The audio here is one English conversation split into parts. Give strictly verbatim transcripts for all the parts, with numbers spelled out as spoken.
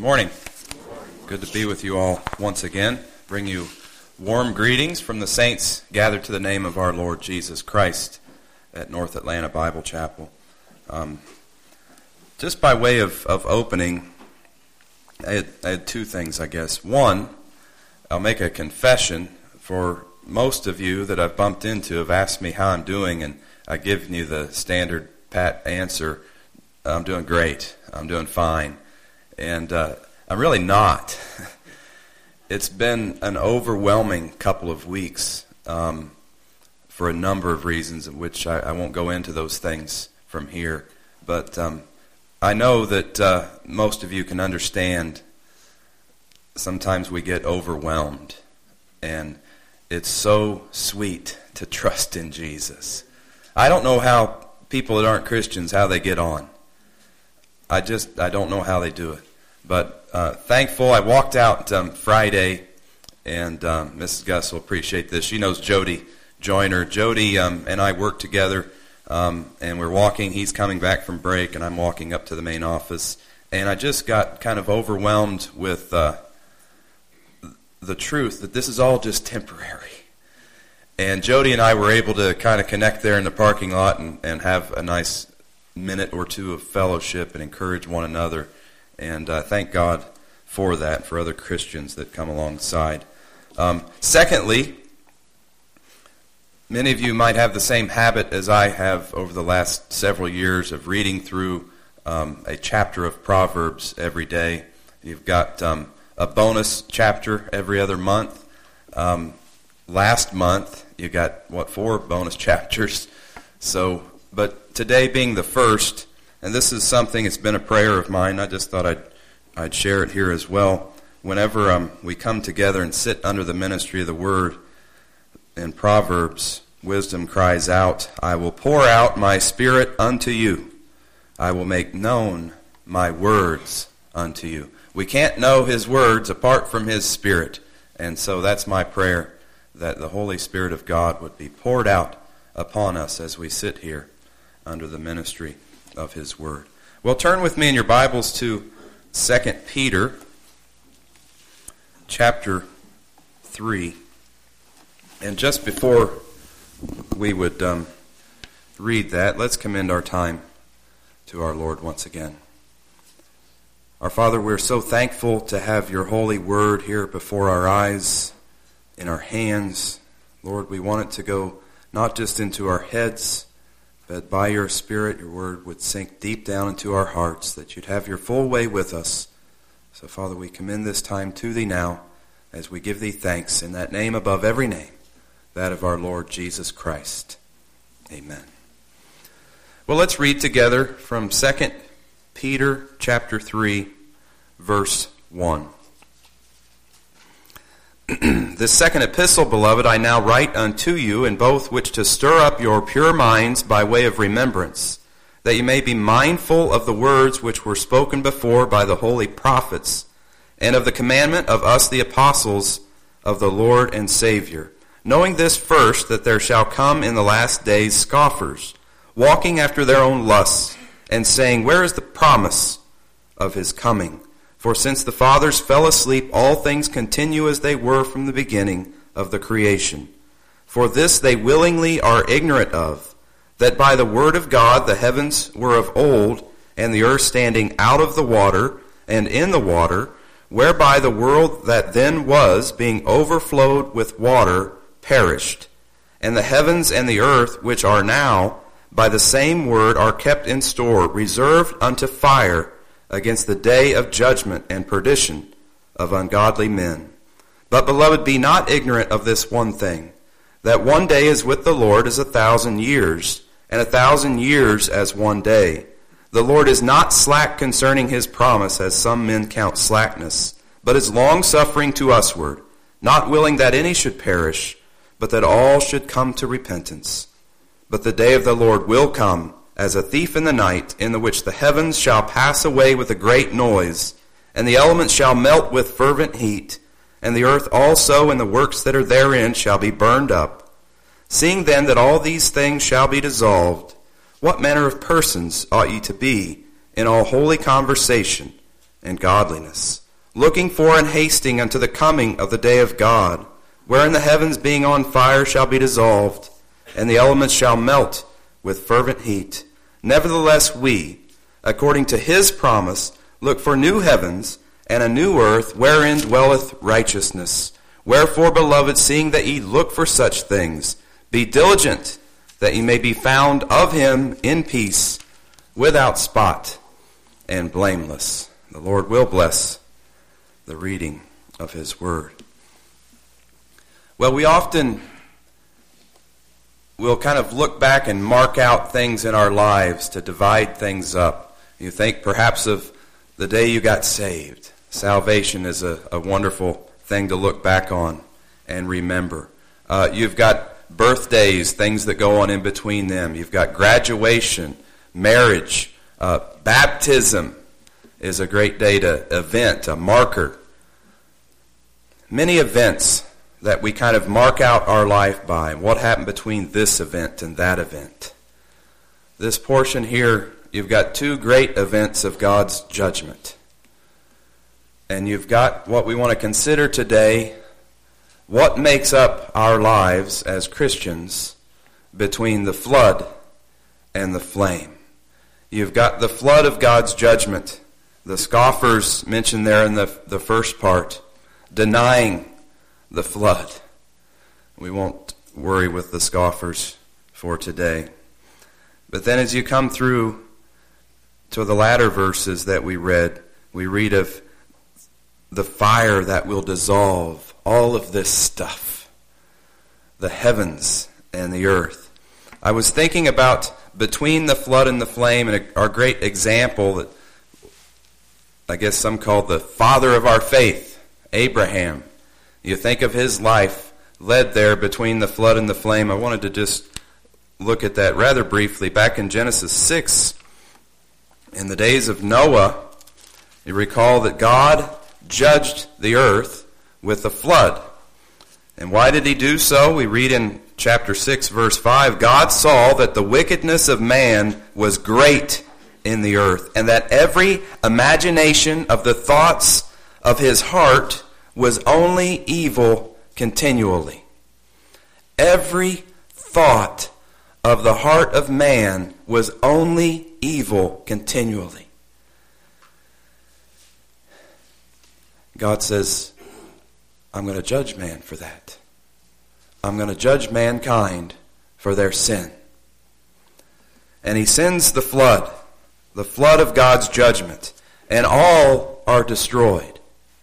morning. Good to be with you all once again. Bring you warm greetings from the saints gathered to the name of our Lord Jesus Christ at North Atlanta Bible Chapel. Um, just by way of, of opening, I had, I had two things, I guess. One, I'll make a confession. For most of you that I've bumped into have asked me how I'm doing, and I've given you the standard pat answer, I'm doing great, I'm doing fine. And uh, I'm really not. It's been an overwhelming couple of weeks um, for a number of reasons, of which I, I won't go into those things from here. But um, I know that uh, most of you can understand sometimes we get overwhelmed. And it's so sweet to trust in Jesus. I don't know how people that aren't Christians, how they get on. I just, I don't know how they do it. But uh, thankful, I walked out um, Friday, and um, Missus Gus will appreciate this. She knows Jody Joyner. Jody um, and I work together, um, and we're walking. He's coming back from break, and I'm walking up to the main office. And I just got kind of overwhelmed with uh, the truth that this is all just temporary. And Jody and I were able to kind of connect there in the parking lot and, and have a nice minute or two of fellowship and encourage one another. And uh, thank God for that, for other Christians that come alongside. Um, secondly, many of you might have the same habit as I have over the last several years of reading through um, a chapter of Proverbs every day. You've got um, a bonus chapter every other month. Um, last month, you got, what, four bonus chapters. So, but today being the first, and this is something, it's been a prayer of mine. I just thought I'd I'd share it here as well. Whenever um, we come together and sit under the ministry of the Word, in Proverbs, wisdom cries out, I will pour out my spirit unto you. I will make known my words unto you. We can't know His words apart from His Spirit. And so that's my prayer, that the Holy Spirit of God would be poured out upon us as we sit here under the ministry of His Word. Well, turn with me in your Bibles to Second Peter chapter three. And just before we would um, read that, let's commend our time to our Lord once again. Our Father, we're so thankful to have your holy word here before our eyes, in our hands. Lord, we want it to go not just into our heads, but by your Spirit, your word would sink deep down into our hearts, that you'd have your full way with us. So, Father, we commend this time to thee now as we give thee thanks in that name above every name, that of our Lord Jesus Christ. Amen. Well, let's read together from Second Peter chapter three, verse one. This second epistle, beloved, I now write unto you, in both which to stir up your pure minds by way of remembrance, that you may be mindful of the words which were spoken before by the holy prophets, and of the commandment of us the apostles of the Lord and Savior, knowing this first, that there shall come in the last days scoffers, walking after their own lusts, and saying, where is the promise of his coming? For since the fathers fell asleep, all things continue as they were from the beginning of the creation. For this they willingly are ignorant of, that by the word of God the heavens were of old, and the earth standing out of the water and in the water, whereby the world that then was, being overflowed with water, perished. And the heavens and the earth, which are now, by the same word are kept in store, reserved unto fire, against the day of judgment and perdition of ungodly men. But, beloved, be not ignorant of this one thing, that one day is with the Lord as a thousand years, and a thousand years as one day. The Lord is not slack concerning his promise, as some men count slackness, but is longsuffering to usward, not willing that any should perish, but that all should come to repentance. But the day of the Lord will come, as a thief in the night, in the which the heavens shall pass away with a great noise, and the elements shall melt with fervent heat, and the earth also and the works that are therein shall be burned up. Seeing then that all these things shall be dissolved, what manner of persons ought ye to be in all holy conversation, and godliness, looking for and hasting unto the coming of the day of God, wherein the heavens being on fire shall be dissolved, and the elements shall melt with fervent heat. Nevertheless we, according to his promise, look for new heavens and a new earth, wherein dwelleth righteousness. Wherefore, beloved, seeing that ye look for such things, be diligent that ye may be found of him in peace, without spot and blameless. The Lord will bless the reading of his word. Well, we often will kind of look back and mark out things in our lives to divide things up. You think perhaps of the day you got saved. Salvation is a, a wonderful thing to look back on and remember. Uh, you've got birthdays, things that go on in between them. You've got graduation, marriage, uh, baptism is a great day to event, a marker. Many events that we kind of mark out our life by. What happened between this event and that event? This portion here, you've got two great events of God's judgment. And you've got what we want to consider today, what makes up our lives as Christians between the flood and the flame. You've got the flood of God's judgment. The scoffers mentioned there in the, the first part, denying the flood. We won't worry with the scoffers for today. But then as you come through to the latter verses that we read, we read of the fire that will dissolve all of this stuff, the heavens and the earth. I was thinking about between the flood and the flame, and our great example that I guess some call the father of our faith, Abraham. You think of his life led there between the flood and the flame. I wanted to just look at that rather briefly. Back in Genesis six, in the days of Noah, you recall that God judged the earth with a flood. And why did he do so? We read in chapter six, verse five, God saw that the wickedness of man was great in the earth, and that every imagination of the thoughts of his heart was only evil continually. Every thought of the heart of man was only evil continually. God says, I'm going to judge man for that. I'm going to judge mankind for their sin. And he sends the flood, the flood of God's judgment, and all are destroyed.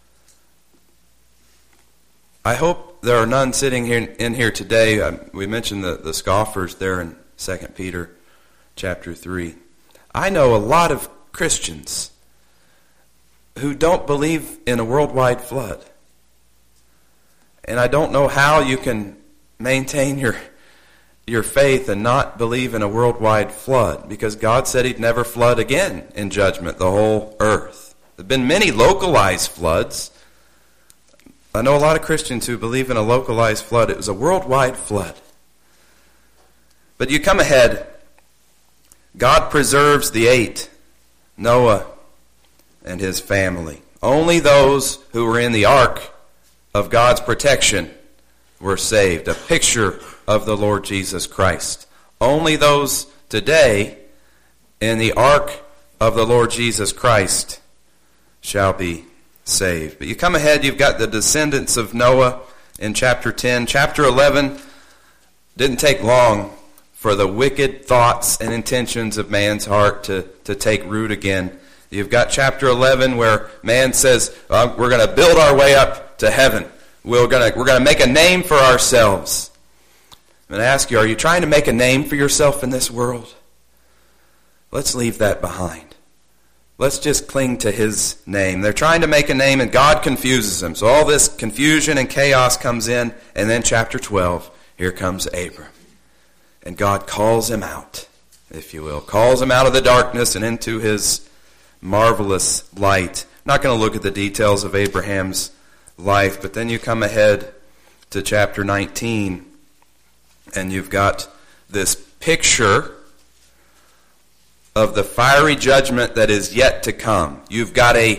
I hope there are none sitting here in here today. Um, we mentioned the, the scoffers there in Second Peter chapter three. I know a lot of Christians who don't believe in a worldwide flood. And I don't know how you can maintain your your faith and not believe in a worldwide flood, because God said he'd never flood again in judgment the whole earth. There have been many localized floods. I know a lot of Christians who believe in a localized flood. It was a worldwide flood. But you come ahead, God preserves the eight, Noah and his family. Only those who were in the ark of God's protection were saved, a picture of the Lord Jesus Christ. Only those today in the ark of the Lord Jesus Christ shall be saved. But you come ahead, you've got the descendants of Noah in chapter ten. Chapter eleven didn't take long for the wicked thoughts and intentions of man's heart to, to take root again. You've got chapter eleven where man says, well, we're going to build our way up to heaven. We're going to, we're going to make a name for ourselves. I'm going to ask you, are you trying to make a name for yourself in this world? Let's leave that behind. Let's just cling to his name. They're trying to make a name, and God confuses them. So all this confusion and chaos comes in, and then chapter twelve, here comes Abram. And God calls him out, if you will. Calls him out of the darkness and into his marvelous light. I'm not going to look at the details of Abraham's life, but then you come ahead to chapter nineteen, and you've got this picture of the fiery judgment that is yet to come. You've got a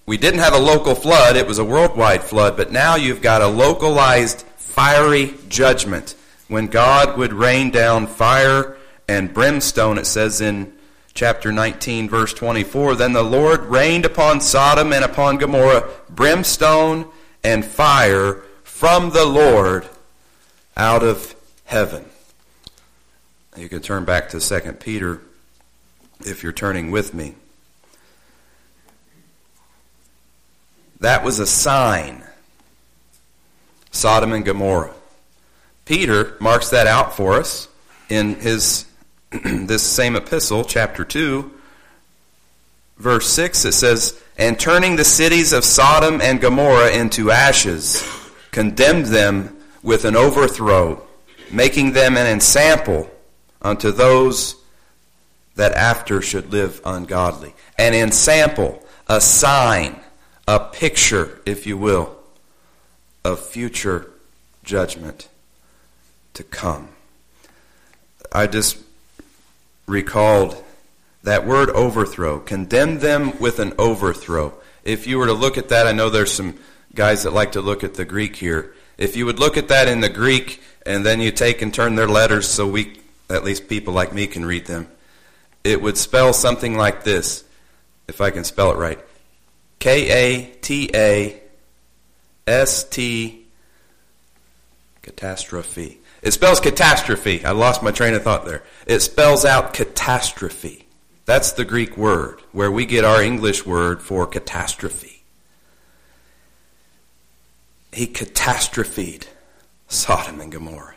we didn't have a local flood, it was a worldwide flood, but now you've got a localized fiery judgment when God would rain down fire and brimstone. It says in chapter nineteen, verse twenty-four, then the Lord rained upon Sodom and upon Gomorrah brimstone and fire from the Lord out of heaven. You can turn back to Second Peter if you're turning with me. That was a sign. Sodom and Gomorrah. Peter marks that out for us in his this same epistle, chapter two, verse six. It says, and turning the cities of Sodom and Gomorrah into ashes, condemned them with an overthrow, making them an ensample unto those that after should live ungodly. An ensample, a sign, a picture, if you will, of future judgment to come. I just recalled that word overthrow. Condemn them with an overthrow. If you were to look at that, I know there's some guys that like to look at the Greek here. If you would look at that in the Greek and then you take and turn their letters so we, at least people like me, can read them, it would spell something like this, if I can spell it right. K A T A S T, catastrophe. It spells catastrophe. I lost my train of thought there. It spells out catastrophe. That's the Greek word, where we get our English word for catastrophe. He catastrophed Sodom and Gomorrah.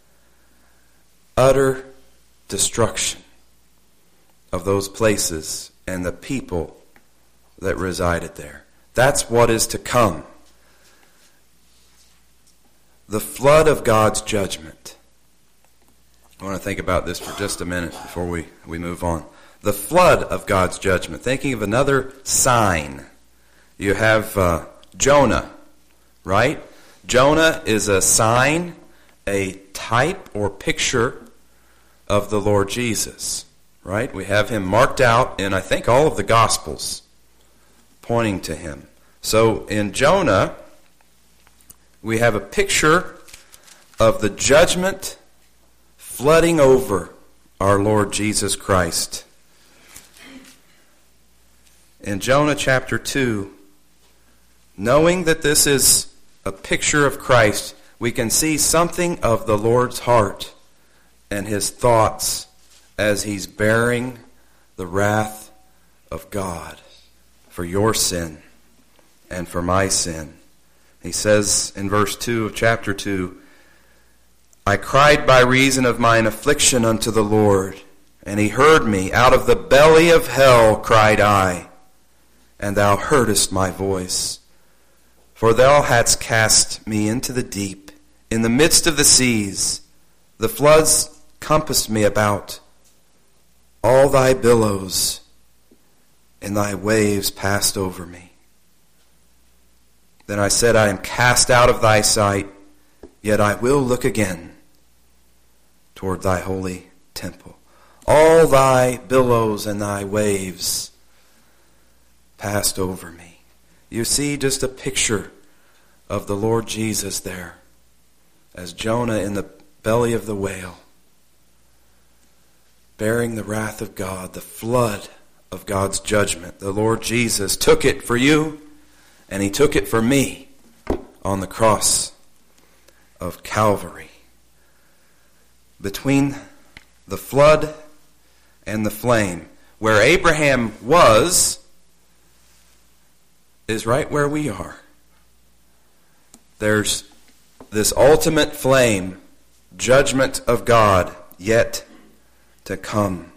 Utter destruction of those places and the people that resided there. That's what is to come. The flood of God's judgment. I want to think about this for just a minute before we, we move on. The flood of God's judgment. Thinking of another sign. You have uh, Jonah, right? Jonah is a sign, a type or picture of the Lord Jesus, right? We have him marked out in, I think, all of the Gospels, pointing to him. So in Jonah, we have a picture of the judgment flooding over our Lord Jesus Christ. In Jonah chapter two, knowing that this is a picture of Christ, we can see something of the Lord's heart and his thoughts as he's bearing the wrath of God for your sin and for my sin. He says in verse two of chapter two, I cried by reason of mine affliction unto the Lord, and he heard me. Out of the belly of hell cried I, and thou heardest my voice. For thou hadst cast me into the deep, in the midst of the seas. The floods compassed me about. All thy billows and thy waves passed over me. Then I said, I am cast out of thy sight, yet I will look again toward thy holy temple. All thy billows and thy waves passed over me. You see just a picture of the Lord Jesus there, as Jonah in the belly of the whale, bearing the wrath of God, the flood of God's judgment. The Lord Jesus took it for you, and he took it for me on the cross of Calvary. Between the flood and the flame, where Abraham was, is right where we are. There's this ultimate flame, judgment of God, yet to come.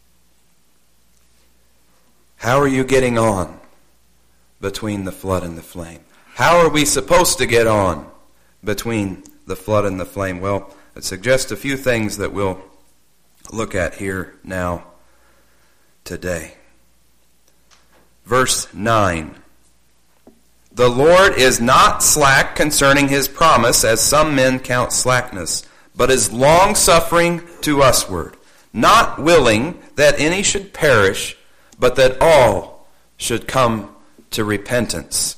How are you getting on between the flood and the flame? How are we supposed to get on between the flood and the flame? Well, I suggest a few things that we'll look at here now today. Verse nine. The Lord is not slack concerning his promise, as some men count slackness, but is long-suffering to usward, not willing that any should perish, but that all should come to repentance.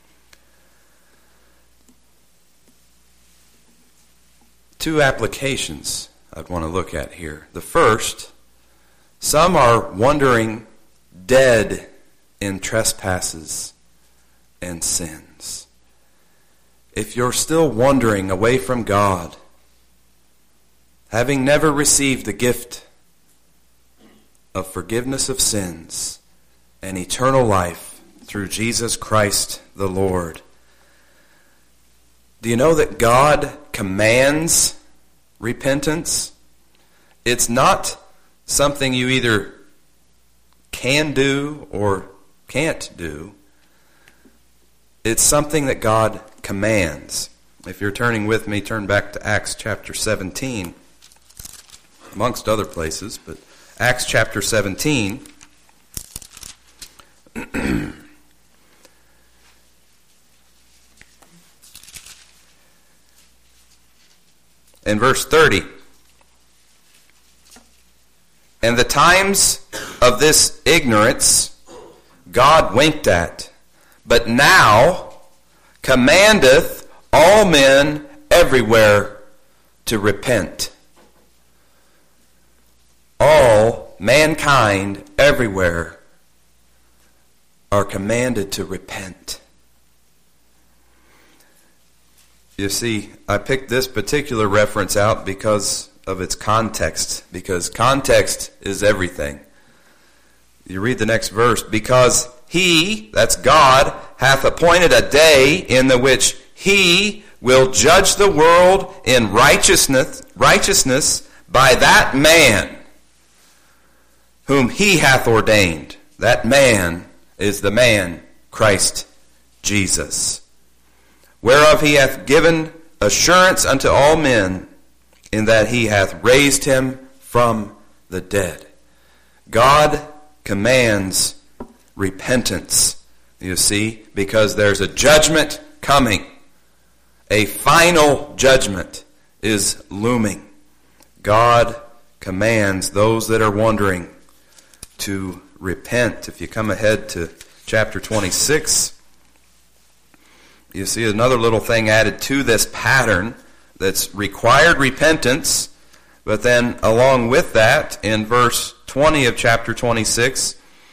Two applications I'd want to look at here. The first, some are wandering dead in trespasses and sins. If you're still wandering away from God, having never received the gift of forgiveness of sins and eternal life through Jesus Christ the Lord, do you know that God commands repentance? It's not something you either can do or can't do. It's something that God commands. If you're turning with me, turn back to Acts chapter seventeen, amongst other places, but Acts chapter seventeen. In verse thirty, and the times of this ignorance God winked at, but now commandeth all men everywhere to repent. All mankind everywhere are commanded to repent. You see, I picked this particular reference out because of its context, because context is everything. You read the next verse, because he, that's God, hath appointed a day in the which he will judge the world in righteousness, righteousness by that man whom he hath ordained. That man is the man, Christ Jesus, whereof he hath given assurance unto all men, in that he hath raised him from the dead. God commands repentance, you see, because there's a judgment coming. A final judgment is looming. God commands those that are wandering to repent. If you come ahead to chapter twenty-six, you see another little thing added to this pattern that's required repentance, but then along with that, in verse twenty of chapter twenty-six,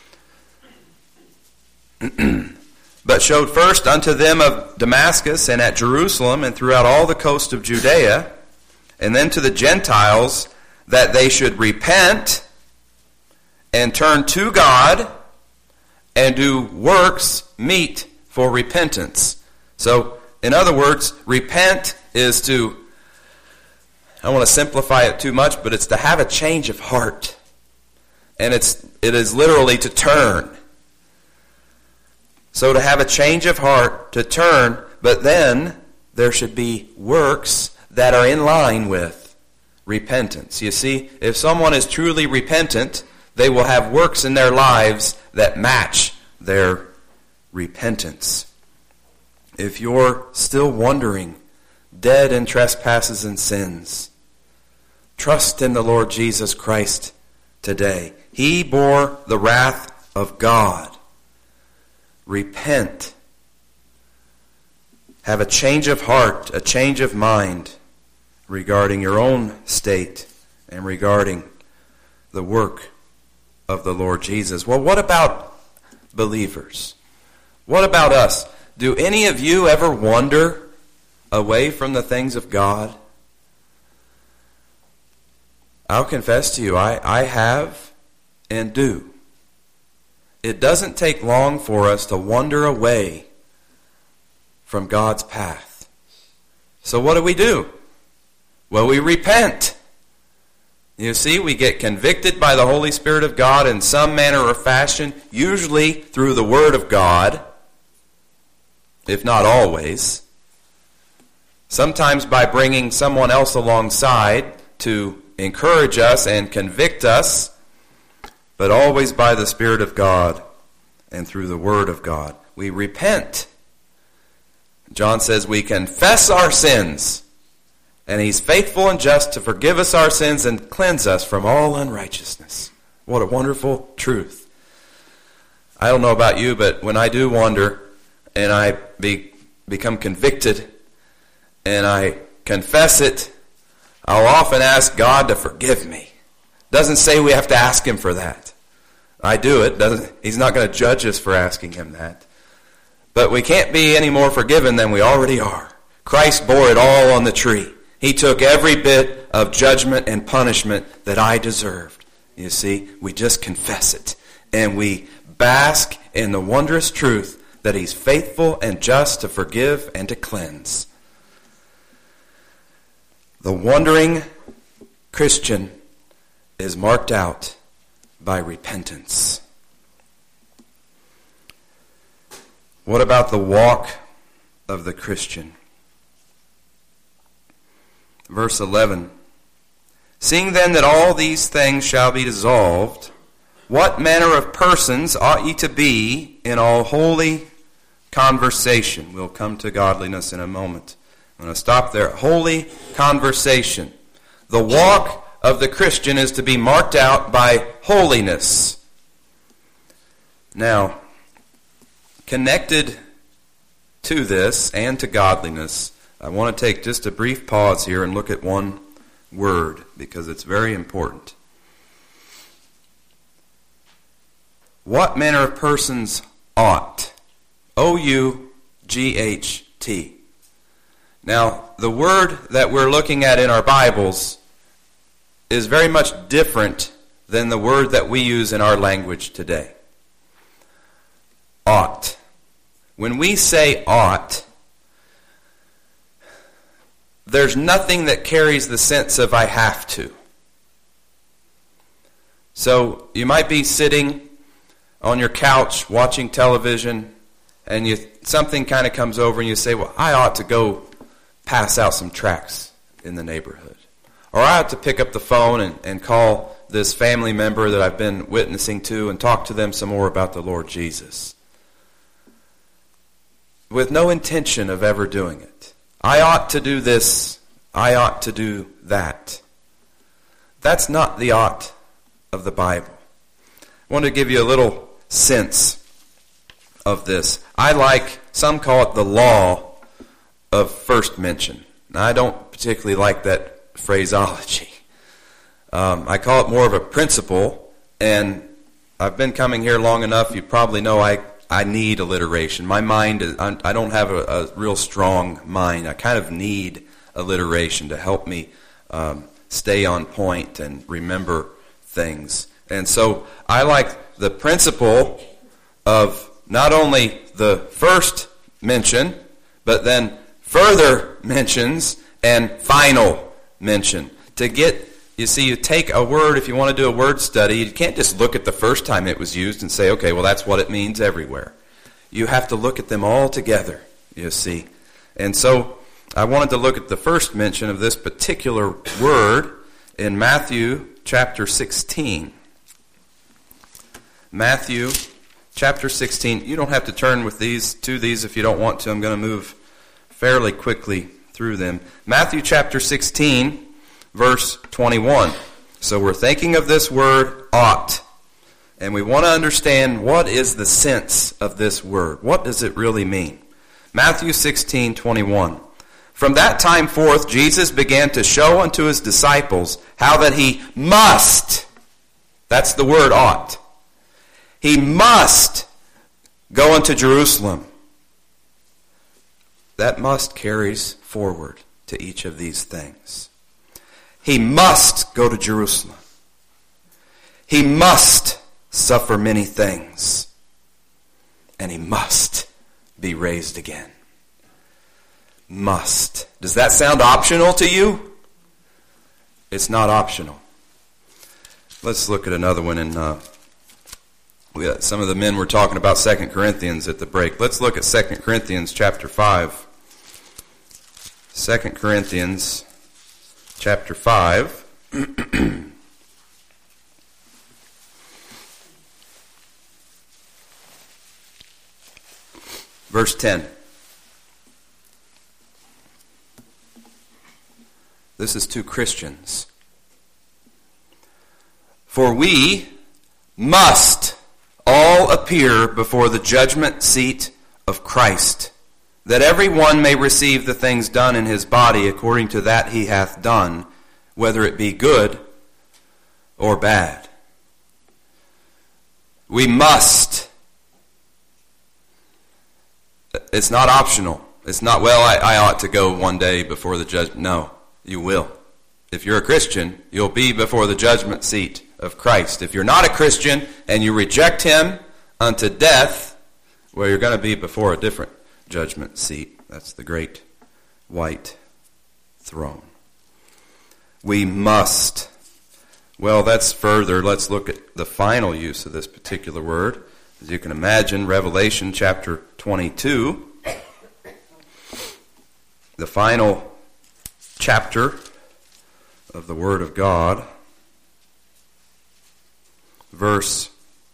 but showed first unto them of Damascus and at Jerusalem and throughout all the coast of Judea, and then to the Gentiles, that they should repent and turn to God and do works meet for repentance. So, in other words, repent is to, I don't want to simplify it too much, but it's to have a change of heart. And it's it is literally to turn. So to have a change of heart, to turn, but then there should be works that are in line with repentance. You see, if someone is truly repentant, they will have works in their lives that match their repentance. If you're still wandering, dead in trespasses and sins, trust in the Lord Jesus Christ today. He bore the wrath of God. Repent. Have a change of heart, a change of mind regarding your own state and regarding the work of the Lord Jesus. Well, what about believers? What about us? Do any of you ever wander away from the things of God? I'll confess to you, I, I have and do. It doesn't take long for us to wander away from God's path. So what do we do? Well, we repent. You see, we get convicted by the Holy Spirit of God in some manner or fashion, usually through the Word of God, if not always. Sometimes by bringing someone else alongside to encourage us and convict us, but always by the Spirit of God and through the Word of God. We repent. John says we confess our sins, and He's faithful and just to forgive us our sins and cleanse us from all unrighteousness. What a wonderful truth. I don't know about you, but when I do wander and I be, become convicted and I confess it, I'll often ask God to forgive me. Doesn't say we have to ask him for that. I do it. Doesn't, he's not going to judge us for asking him that. But we can't be any more forgiven than we already are. Christ bore it all on the tree. He took every bit of judgment and punishment that I deserved. You see, we just confess it. And we bask in the wondrous truth that he's faithful and just to forgive and to cleanse. The wandering Christian is marked out by repentance. What about the walk of the Christian? Verse eleven. Seeing then that all these things shall be dissolved, what manner of persons ought ye to be in all holy conversation? We'll come to godliness in a moment. I'm going to stop there. Holy conversation. The walk of the Christian is to be marked out by holiness. Now, connected to this and to godliness, I want to take just a brief pause here and look at one word because it's very important. What manner of persons ought? O U G H T. Now, the word that we're looking at in our Bibles is very much different than the word that we use in our language today. Ought. When we say ought, there's nothing that carries the sense of I have to. So you might be sitting on your couch watching television and you something kind of comes over and you say, well, I ought to go pass out some tracts in the neighborhood. Or I ought to pick up the phone and, and call this family member that I've been witnessing to and talk to them some more about the Lord Jesus. With no intention of ever doing it. I ought to do this. I ought to do that. That's not the ought of the Bible. I want to give you a little sense of this. I like, some call it the law of first mention. Now, I don't particularly like that phraseology. Um, I call it more of a principle, and I've been coming here long enough, you probably know I, I need alliteration. My mind, is, I don't have a, a real strong mind. I kind of need alliteration to help me um, stay on point and remember things. And so I like the principle of not only the first mention, but then further mentions and final mention. To get, you see, you take a word, if you want to do a word study, you can't just look at the first time it was used and say, okay, well, that's what it means everywhere. You have to look at them all together, you see. And so I wanted to look at the first mention of this particular word in Matthew chapter sixteen. Matthew chapter sixteen. You don't have to turn with these to these if you don't want to. I'm going to move fairly quickly through them. Matthew chapter sixteen, verse twenty-one. So we're thinking of this word ought. And we want to understand what is the sense of this word. What does it really mean? Matthew sixteen, twenty-one. From that time forth, Jesus began to show unto his disciples how that he must, that's the word ought, he must go unto Jerusalem. That must carries forward to each of these things. He must go to Jerusalem. He must suffer many things. And he must be raised again. Must. Does that sound optional to you? It's not optional. Let's look at another one. In uh, we got some of the men were talking about Second Corinthians at the break. Let's look at Second Corinthians chapter five. Second Corinthians chapter five. Verse ten. This is to Christians. For we must all appear before the judgment seat of Christ, that every one may receive the things done in his body according to that he hath done, whether it be good or bad. We must. It's not optional. It's not, well, I, I ought to go one day before the judgment. No, you will. If you're a Christian, you'll be before the judgment seat of Christ. If you're not a Christian and you reject him unto death, well, you're going to be before a different judgment seat. That's the great white throne. We must. Well, that's further. Let's look at the final use of this particular word. As you can imagine, Revelation chapter twenty-two, the final chapter of the Word of God, verse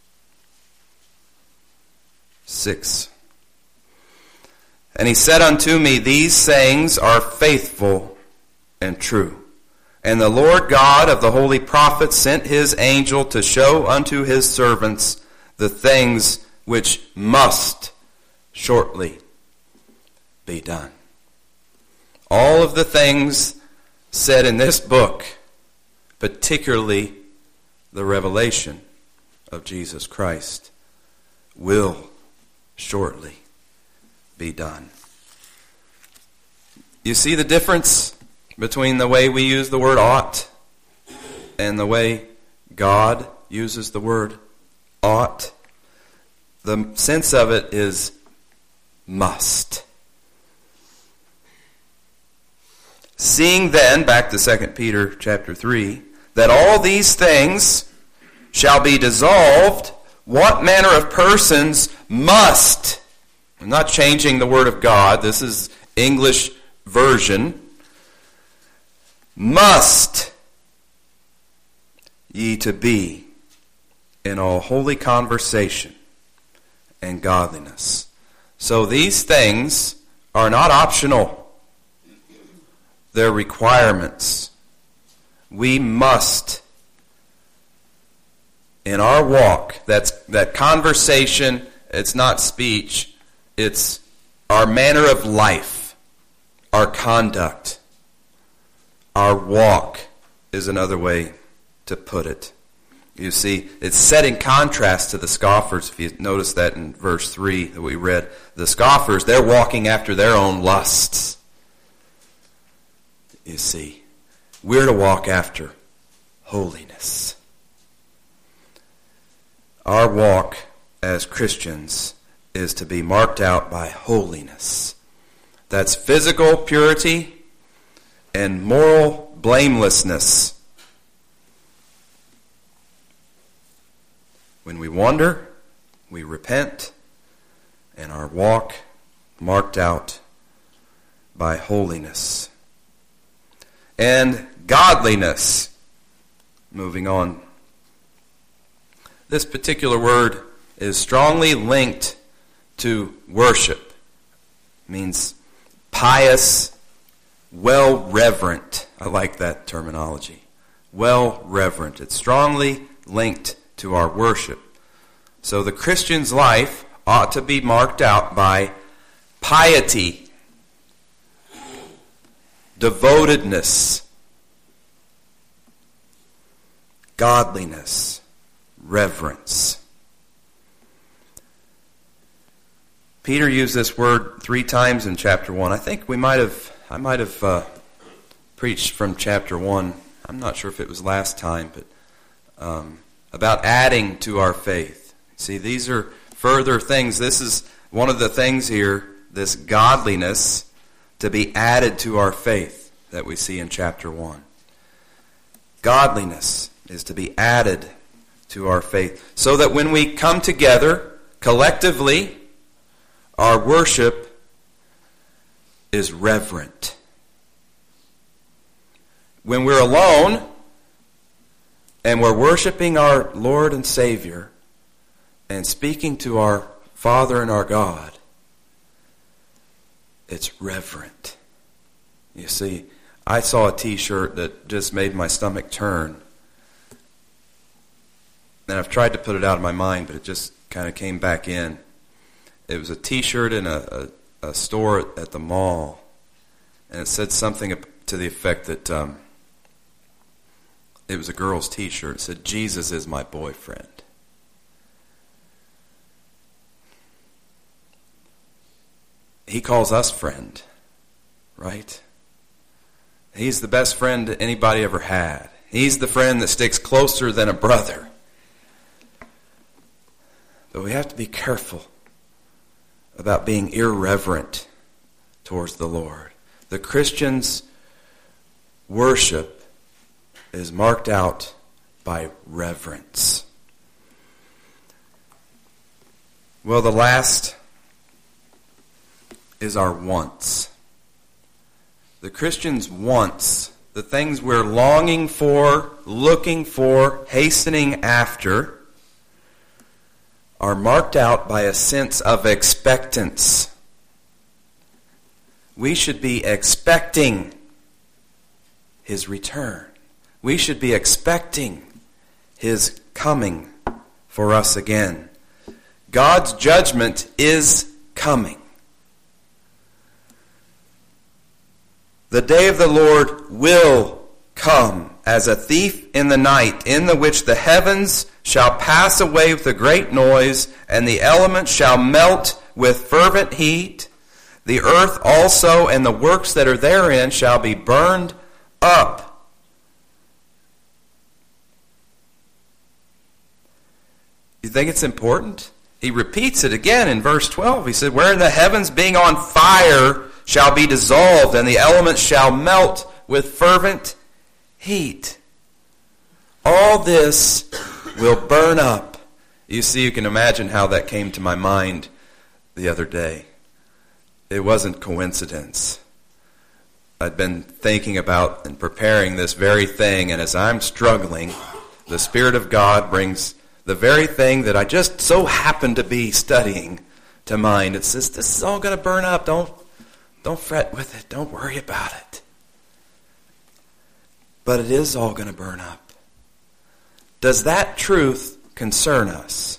six. And he said unto me, These sayings are faithful and true. And the Lord God of the holy prophets sent his angel to show unto his servants the things which must shortly be done. All of the things said in this book, particularly the revelation of Jesus Christ, will shortly be done. You see the difference between the way we use the word ought and the way God uses the word ought? The sense of it is must. Seeing then, back to Second Peter chapter three, that all these things shall be dissolved, what manner of persons must? I'm not changing the word of God. This is English version. Must ye to be in all holy conversation and godliness. So these things are not optional. They're requirements. We must, in our walk, that's that conversation, it's not speech, it's our manner of life, our conduct. Our walk is another way to put it. You see, it's set in contrast to the scoffers. If you notice that in verse three that we read, the scoffers, they're walking after their own lusts. You see, we're to walk after holiness. Our walk as Christians is to be marked out by holiness. That's physical purity and moral blamelessness. When we wander, we repent, and our walk marked out by holiness. And godliness. Moving on. This particular word is strongly linked to worship. It means pious, well-reverent. I like that terminology. Well-reverent. It's strongly linked to our worship. So the Christian's life ought to be marked out by piety, devotedness, godliness, reverence. Peter used this word three times in chapter one. I think we might have, I might have uh, preached from chapter one. I'm not sure if it was last time, but um, about adding to our faith. See, these are further things. This is one of the things here, this godliness, to be added to our faith that we see in chapter one. Godliness is to be added to our faith, so that when we come together collectively, our worship is reverent. When we're alone and we're worshiping our Lord and Savior and speaking to our Father and our God, it's reverent. You see, I saw a t-shirt that just made my stomach turn. And I've tried to put it out of my mind, but it just kind of came back in. It was a T-shirt in a, a, a store at the mall, and it said something to the effect that um, it was a girl's T-shirt. It said, "Jesus is my boyfriend." He calls us friend, right? He's the best friend anybody ever had. He's the friend that sticks closer than a brother. But we have to be careful about being irreverent towards the Lord. The Christian's worship is marked out by reverence. Well, the last is our wants. The Christian's wants, the things we're longing for, looking for, hastening after, are marked out by a sense of expectance. We should be expecting His return. We should be expecting His coming for us again. God's judgment is coming. The day of the Lord will come as a thief in the night, in the which the heavens shall pass away with a great noise, and the elements shall melt with fervent heat. The earth also and the works that are therein shall be burned up. You think it's important? He repeats it again in verse twelve. He said, "Wherein the heavens being on fire shall be dissolved, and the elements shall melt with fervent heat." All this will burn up. You see, you can imagine how that came to my mind the other day. It wasn't coincidence. I'd been thinking about and preparing this very thing, and as I'm struggling, the Spirit of God brings the very thing that I just so happen to be studying to mind. It says, this is all going to burn up. Don't Don't fret with it. Don't worry about it. But it is all going to burn up. Does that truth concern us?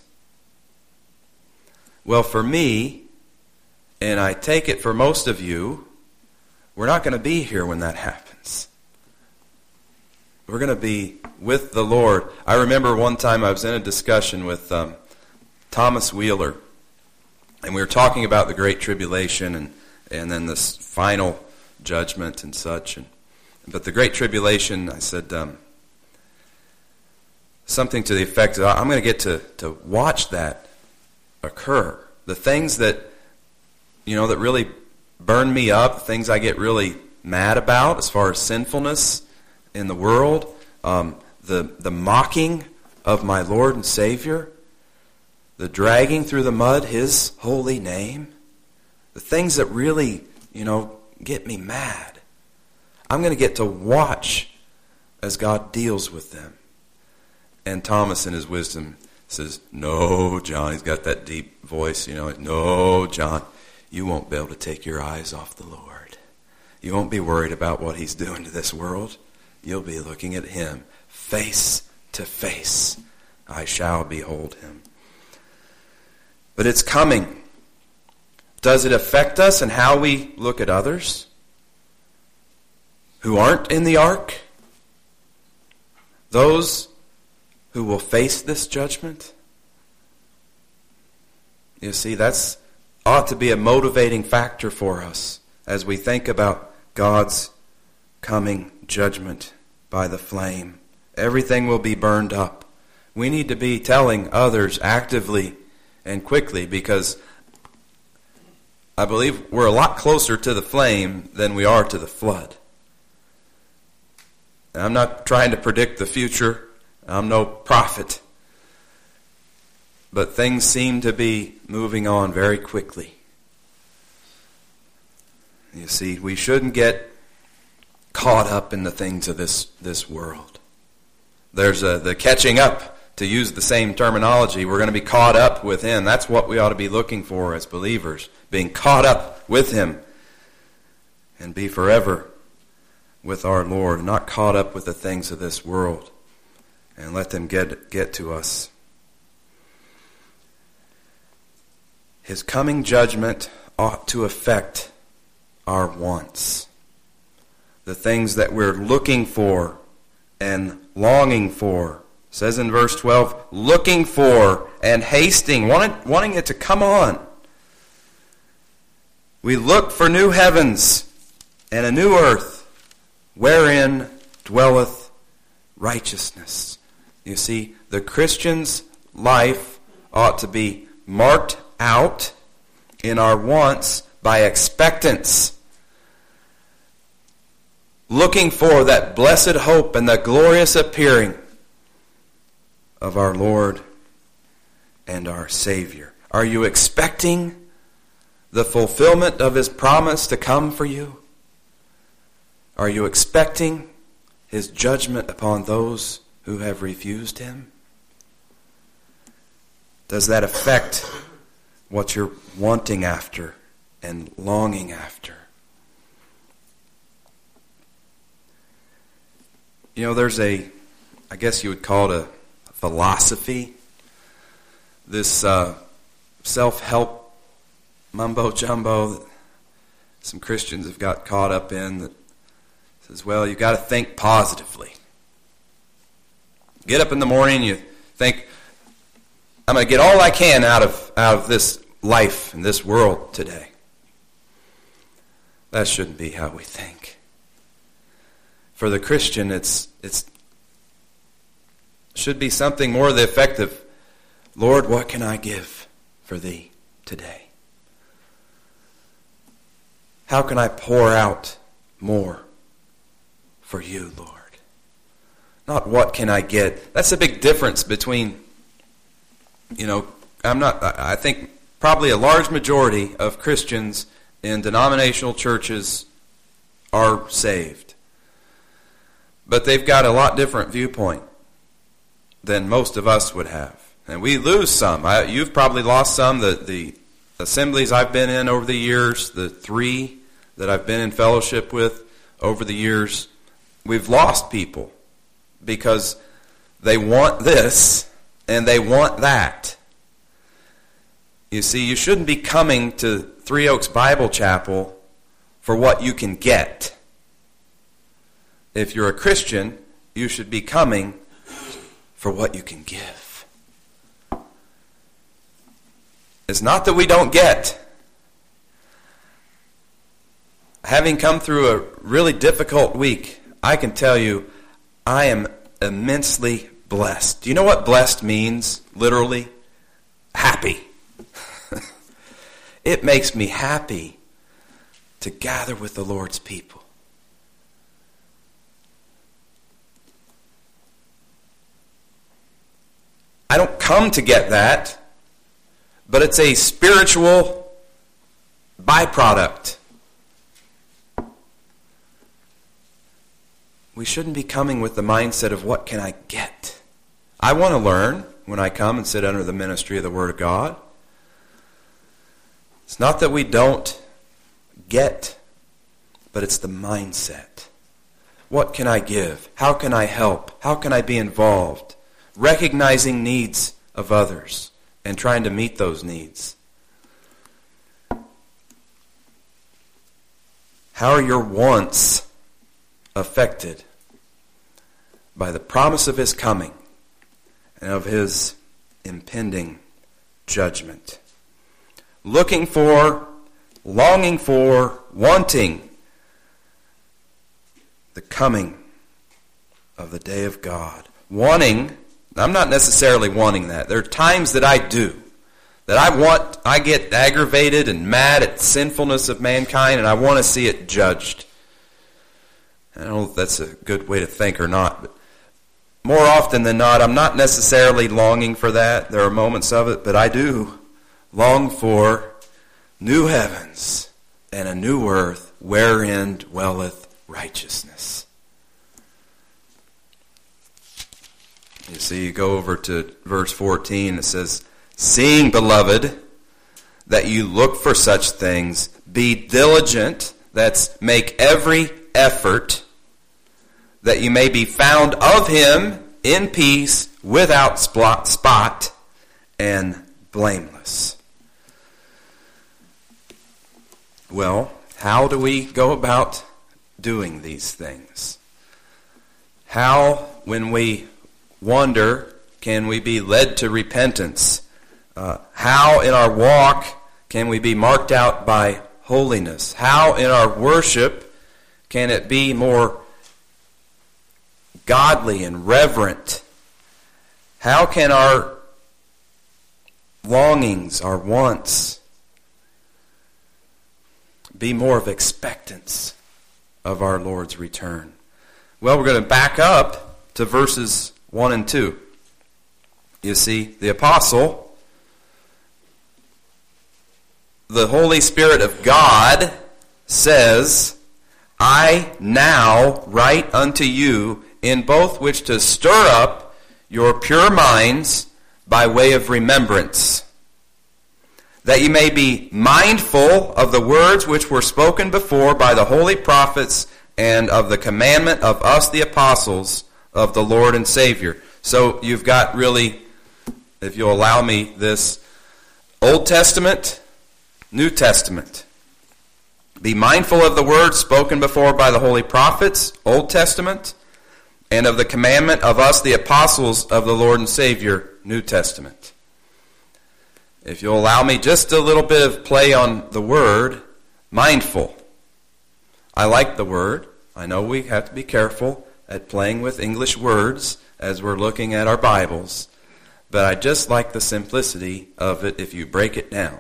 Well, for me, and I take it for most of you, we're not going to be here when that happens. We're going to be with the Lord. I remember one time I was in a discussion with um, Thomas Wheeler, and we were talking about the Great Tribulation and and then this final judgment and such. And, but the Great Tribulation, I said um, something to the effect of, I'm going to get to, to watch that occur. The things that, you know, that really burn me up, things I get really mad about as far as sinfulness in the world, um, the, the mocking of my Lord and Savior, the dragging through the mud His holy name, the things that really, you know, get me mad. I'm going to get to watch as God deals with them. And Thomas in his wisdom says, "No, John," he's got that deep voice, you know, "No, John, you won't be able to take your eyes off the Lord. You won't be worried about what He's doing to this world. You'll be looking at Him face to face. I shall behold Him." But it's coming. Does it affect us in how we look at others who aren't in the ark? Those who will face this judgment? You see, that's ought to be a motivating factor for us as we think about God's coming judgment by the flame. Everything will be burned up. We need to be telling others actively and quickly, because I believe we're a lot closer to the flame than we are to the flood. And I'm not trying to predict the future. I'm no prophet. But things seem to be moving on very quickly. You see, we shouldn't get caught up in the things of this, this world. There's a, the catching up, to use the same terminology. We're going to be caught up with Him. That's what we ought to be looking for as believers. Being caught up with Him. And be forever with our Lord. Not caught up with the things of this world. And let them get, get to us. His coming judgment ought to affect our wants. The things that we're looking for and longing for. It says in verse twelve, looking for and hasting, wanting, wanting it to come on. We look for new heavens and a new earth wherein dwelleth righteousness. You see, the Christian's life ought to be marked out in our wants by expectance. Looking for that blessed hope and the glorious appearing of our Lord and our Savior. Are you expecting the fulfillment of His promise to come for you? Are you expecting His judgment upon those who have refused Him? Does that affect what you're wanting after and longing after? You know, there's a, I guess you would call it a philosophy, this uh, self-help mumbo-jumbo that some Christians have got caught up in that says, well, you've got to think positively. Get up in the morning, you think, I'm going to get all I can out of out of this life and this world today. That shouldn't be how we think. For the Christian, it's it's should be something more to the effect of, Lord, what can I give for Thee today? How can I pour out more for You, Lord? Not what can I get. That's a big difference between, you know, I'm not, I think probably a large majority of Christians in denominational churches are saved. But they've got a lot different viewpoint than most of us would have. And we lose some. I, you've probably lost some. The, the assemblies I've been in over the years, the three that I've been in fellowship with over the years, we've lost people because they want this and they want that. You see, you shouldn't be coming to Three Oaks Bible Chapel for what you can get. If you're a Christian, you should be coming for what you can give. It's not that we don't get. Having come through a really difficult week, I can tell you I am immensely blessed. Do you know what blessed means, literally? Happy. It makes me happy to gather with the Lord's people. I don't come to get that, but it's a spiritual byproduct. We shouldn't be coming with the mindset of what can I get. I want to learn when I come and sit under the ministry of the Word of God. It's not that we don't get, but it's the mindset. What can I give? How can I help? How can I be involved? Recognizing needs of others and trying to meet those needs. How are your wants affected by the promise of His coming and of His impending judgment? Looking for, longing for, wanting the coming of the day of God. Wanting, I'm not necessarily wanting that. There are times that I do. That I want, I get aggravated and mad at the sinfulness of mankind and I want to see it judged. I don't know if that's a good way to think or not, but more often than not, I'm not necessarily longing for that. There are moments of it, but I do long for new heavens and a new earth wherein dwelleth righteousness. You see, you go over to verse fourteen, it says, seeing, beloved, that you look for such things, be diligent, that's make every effort, that you may be found of Him in peace, without spot and blameless. Well, how do we go about doing these things? How, when we wander, can we be led to repentance? Uh, how in our walk can we be marked out by holiness? How in our worship can it be more godly and reverent? How can our longings, our wants, be more of expectance of our Lord's return? Well, we're going to back up to verses one and two. You see, the apostle, the Holy Spirit of God says, I now write unto you in both which to stir up your pure minds by way of remembrance, that ye may be mindful of the words which were spoken before by the holy prophets, and of the commandment of us the apostles of the Lord and Savior. So you've got really, if you'll allow me, this Old Testament, New Testament. Be mindful of the words spoken before by the holy prophets, Old Testament, and of the commandment of us the apostles of the Lord and Savior, New Testament. If you'll allow me just a little bit of play on the word, mindful. I like the word. I know we have to be careful at playing with English words as we're looking at our Bibles, but I just like the simplicity of it if you break it down.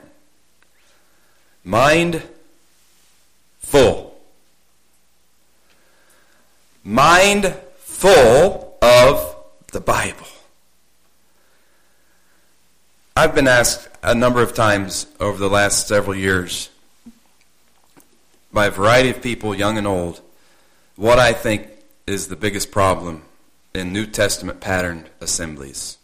Mind full. Mind full of the Bible. I've been asked a number of times over the last several years by a variety of people, young and old, what I think is the biggest problem in New Testament patterned assemblies.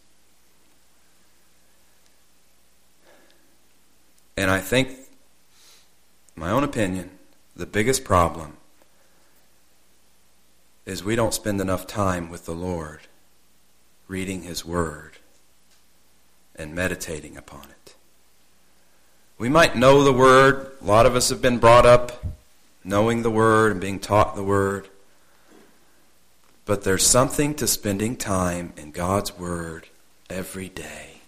And I think, in my own opinion, the biggest problem is we don't spend enough time with the Lord reading His Word and meditating upon it. We might know the Word. A lot of us have been brought up knowing the Word and being taught the Word. But there's something to spending time in God's Word every day.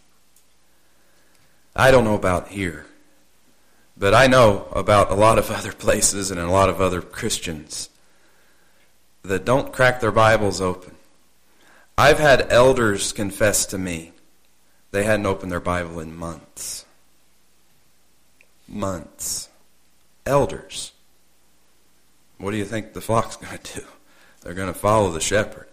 I don't know about here, but I know about a lot of other places and a lot of other Christians that don't crack their Bibles open. I've had elders confess to me they hadn't opened their Bible in months. Months. Elders. What do you think the flock's going to do? They're going to follow the shepherd.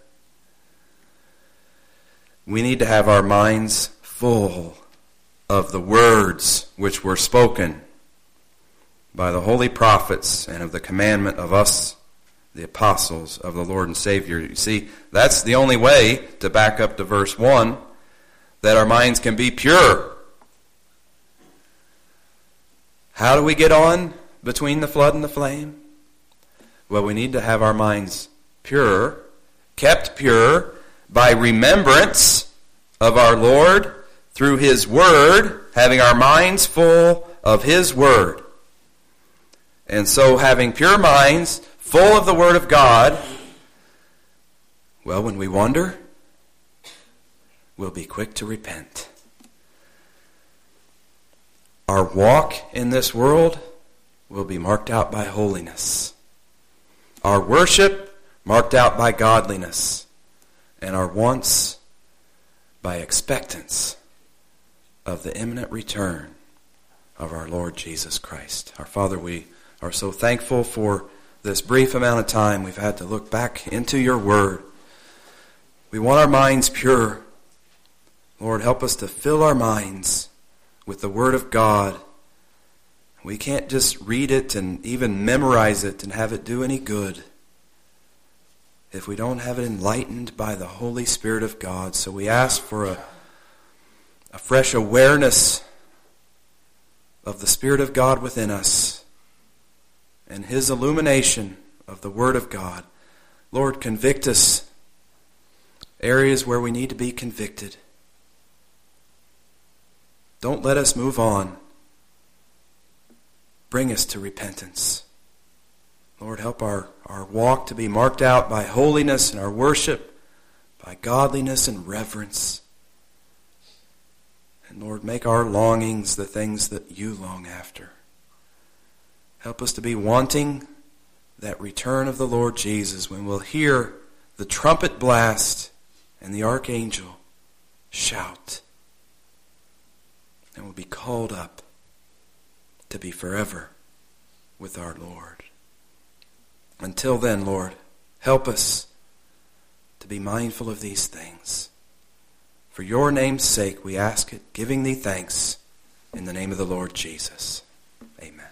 We need to have our minds full of the words which were spoken by the holy prophets and of the commandment of us, the apostles of the Lord and Savior. You see, that's the only way, to back up to verse one, that our minds can be pure. How do we get on between the flood and the flame? Well, we need to have our minds pure, kept pure by remembrance of our Lord through His Word, having our minds full of His Word. And so having pure minds, full of the Word of God, well, when we wander, we'll be quick to repent. Our walk in this world will be marked out by holiness. Our worship marked out by godliness. And our wants by expectance of the imminent return of our Lord Jesus Christ. Our Father, we are so thankful for this brief amount of time we've had to look back into your word. We want our minds pure. Lord, help us to fill our minds with the Word of God. We can't just read it and even memorize it and have it do any good if we don't have it enlightened by the Holy Spirit of God. So we ask for a, a fresh awareness of the Spirit of God within us and His illumination of the Word of God. Lord, convict us areas where we need to be convicted. Don't let us move on bring us to repentance. Lord, help our, our walk to be marked out by holiness and our worship, by godliness and reverence. And Lord, make our longings the things that you long after. Help us to be wanting that return of the Lord Jesus when we'll hear the trumpet blast and the archangel shout. And we'll be called up to be forever with our Lord. Until then, Lord, help us to be mindful of these things. For your name's sake we ask it, giving thee thanks in the name of the Lord Jesus. Amen.